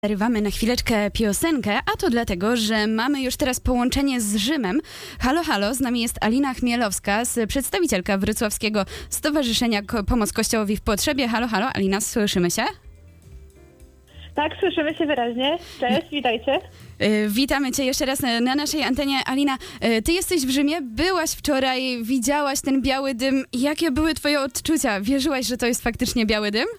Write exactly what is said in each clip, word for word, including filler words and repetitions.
Przerywamy na chwileczkę piosenkę, a to dlatego, że mamy już teraz połączenie z Rzymem. Halo, halo, z nami jest Alina Chmielowska, przedstawicielka Wrocławskiego Stowarzyszenia Ko- Pomoc Kościołowi w Potrzebie. Halo, halo, Alina, słyszymy się? Tak, słyszymy się wyraźnie. Cześć, witajcie. Yy, witamy Cię jeszcze raz na naszej antenie. Alina, yy, Ty jesteś w Rzymie, byłaś wczoraj, widziałaś ten biały dym. Jakie były Twoje odczucia? Wierzyłaś, że to jest faktycznie biały dym?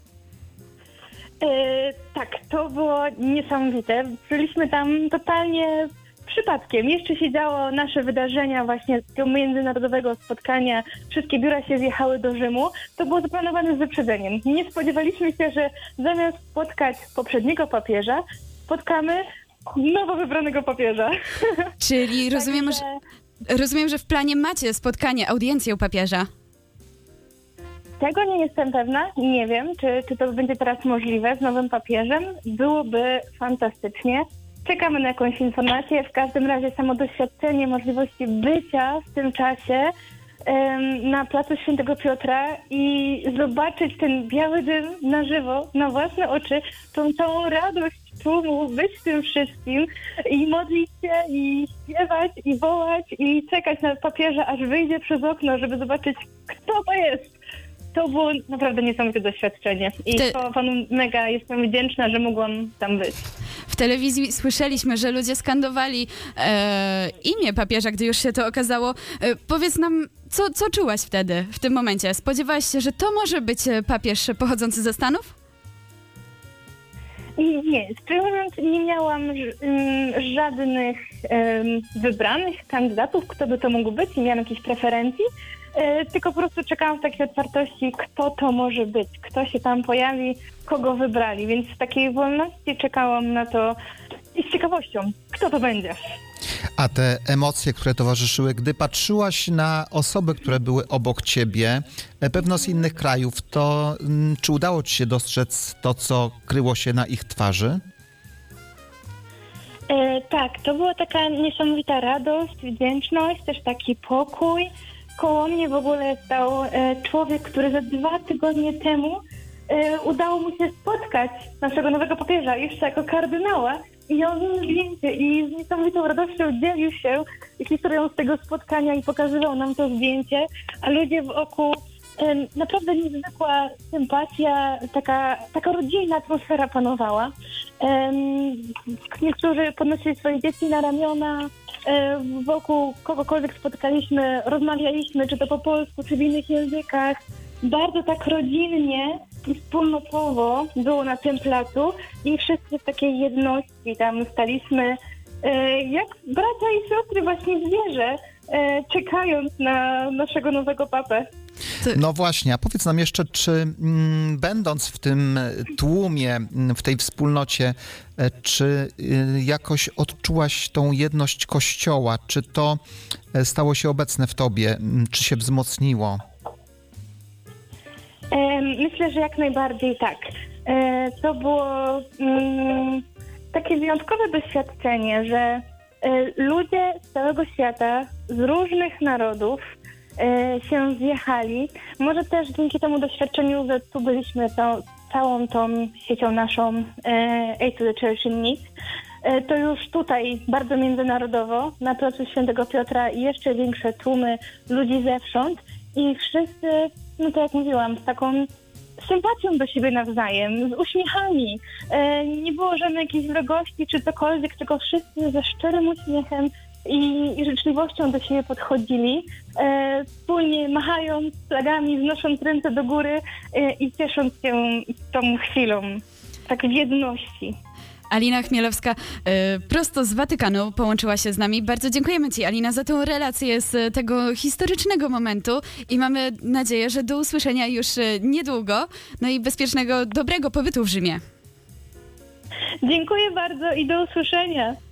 E, tak, to było niesamowite. Byliśmy tam totalnie przypadkiem. Jeszcze się działo nasze wydarzenia właśnie z tego międzynarodowego spotkania. Wszystkie biura się zjechały do Rzymu. To było zaplanowane z wyprzedzeniem. Nie spodziewaliśmy się, że zamiast spotkać poprzedniego papieża, spotkamy nowo wybranego papieża. Czyli rozumiem, Także... że, rozumiem, że w planie macie spotkanie, audiencję u papieża. Tego nie jestem pewna, nie wiem, czy, czy to będzie teraz możliwe z nowym papieżem. Byłoby fantastycznie. Czekamy na jakąś informację. W każdym razie samo doświadczenie możliwości bycia w tym czasie um, na placu Świętego Piotra i zobaczyć ten biały dym na żywo, na własne oczy, tą całą radość tłumu, być w tym wszystkim i modlić się, i śpiewać, i wołać, i czekać na papieża, aż wyjdzie przez okno, żeby zobaczyć, kto to jest. To było naprawdę niesamowite doświadczenie i Ty... to panu mega jestem wdzięczna, że mogłam tam być. W telewizji słyszeliśmy, że ludzie skandowali e, imię papieża, gdy już się to okazało. E, powiedz nam, co, co czułaś wtedy, w tym momencie? Spodziewałaś się, że to może być papież pochodzący ze Stanów? I nie, szczerze mówiąc, nie miałam um, żadnych um, wybranych kandydatów, kto by to mógł być, nie miałam jakichś preferencji. E, tylko po prostu czekałam w takiej otwartości, kto to może być, kto się tam pojawi, kogo wybrali, więc w takiej wolności czekałam na to i z ciekawością, kto to będzie. A te emocje, które towarzyszyły, gdy patrzyłaś na osoby, które były obok ciebie, pewno z innych krajów, to m, czy udało ci się dostrzec to, co kryło się na ich twarzy? E, tak, to była taka niesamowita radość, wdzięczność, też taki pokój. Koło mnie w ogóle stał e, człowiek, który za dwa tygodnie temu e, udało mu się spotkać naszego nowego papieża, jeszcze jako kardynała. I on miał zdjęcie i z niesamowitą radością dzielił się historią z tego spotkania i pokazywał nam to zdjęcie, a ludzie wokół, e, naprawdę niezwykła sympatia, taka, taka rodzinna atmosfera panowała. E, niektórzy podnosili swoje dzieci na ramiona, e, wokół kogokolwiek spotkaliśmy, rozmawialiśmy, czy to po polsku, czy w innych językach. Bardzo tak rodzinnie i wspólnotowo było na tym placu i wszyscy w takiej jedności tam staliśmy e, jak bracia i siostry właśnie w wierze, e, czekając na naszego nowego papę. No właśnie, a powiedz nam jeszcze, czy m, będąc w tym tłumie, m, w tej wspólnocie, e, czy y, jakoś odczułaś tą jedność Kościoła? Czy to e, stało się obecne w tobie? M, czy się wzmocniło? Myślę, że jak najbardziej tak. To było mm, takie wyjątkowe doświadczenie, że ludzie z całego świata, z różnych narodów się zjechali. Może też dzięki temu doświadczeniu, że tu byliśmy to, całą tą siecią naszą Aid to the Church in Need, to już tutaj bardzo międzynarodowo na placu Świętego Piotra jeszcze większe tłumy ludzi zewsząd i wszyscy, no to jak mówiłam, z taką sympatią do siebie nawzajem, z uśmiechami. E, nie było żadnej jakiejś wrogości czy cokolwiek, tylko wszyscy ze szczerym uśmiechem i, i życzliwością do siebie podchodzili, e, wspólnie machając flagami, wznosząc ręce do góry e, i ciesząc się tą chwilą, tak w jedności. Alina Chmielowska y, prosto z Watykanu połączyła się z nami. Bardzo dziękujemy Ci, Alina, za tą relację z tego historycznego momentu i mamy nadzieję, że do usłyszenia już y, niedługo. No i bezpiecznego, dobrego pobytu w Rzymie. Dziękuję bardzo i do usłyszenia.